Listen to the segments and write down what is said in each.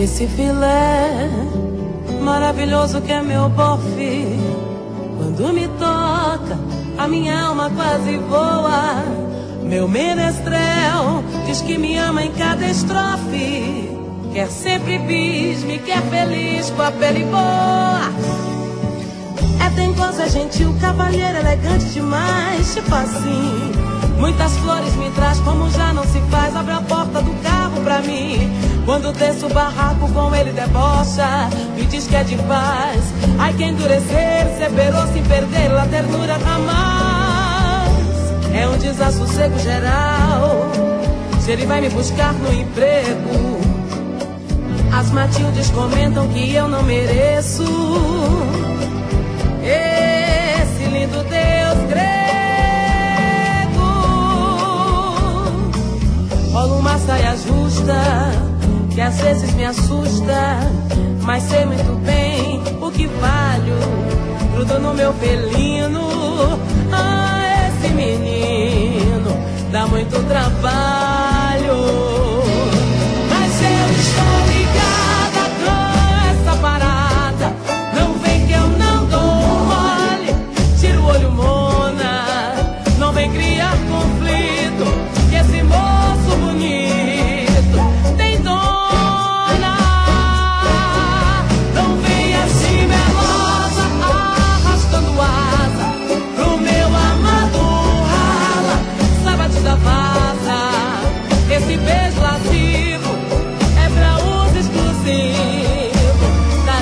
Esse filé maravilhoso que é meu bofe, quando me toca, a minha alma quase voa. Meu menestrel diz que me ama em cada estrofe, quer sempre bis, me quer feliz com a pele boa. É dengosa, gentil, cavalheiro, elegante demais, tipo assim. Muitas flores me traz como já não se faz, abre a porta do carro pra mim. Quando desço o barraco com ele debocha, me diz que é de paz. Ai, que endurecer, separou sem perder a ternura jamais. É um desassossego geral, se ele vai me buscar no emprego. As Matildes comentam que eu não mereço esse lindo Deus grego. Rola uma saia justa, que às vezes me assusta, mas sei muito bem o que valho. Grudo no meu felino, ah, esse menino dá muito trabalho. Mas eu estou ligada com essa parada, não vem que eu não dou mole. Tira o olho, mona, não vem criar conflito, que esse moço bonito tem dona. Não vem assim melosa, arrastando asa pro meu amado rala, sábado da vaza. Esse beijo lascivo é pra uso exclusivo da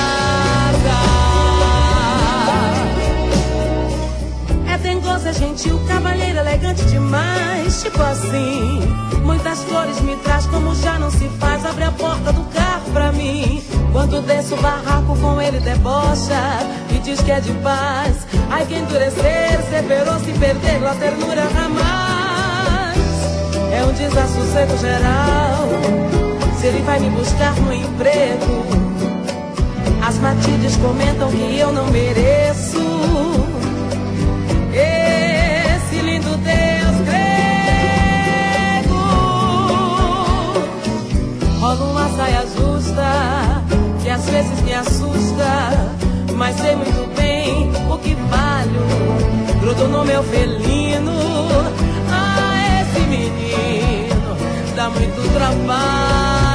casa. É dengoso, é gentil, cavalheiro, elegante demais, tipo assim. Muitas flores me traz como já não se faz, abre a porta do carro pra mim. Quando desço o barraco com ele debocha, me diz que é de paz. Ai, que endurecer, separou sem perder a ternura jamais. É um desassossego geral, se ele vai me buscar no emprego. As Matildes comentam que eu não mereço esse lindo Deus grego. Rola uma saia justa, que às vezes me assusta, mas sei muito bem o que valho. Grudo no meu felino, ah, esse menino dá muito trabalho.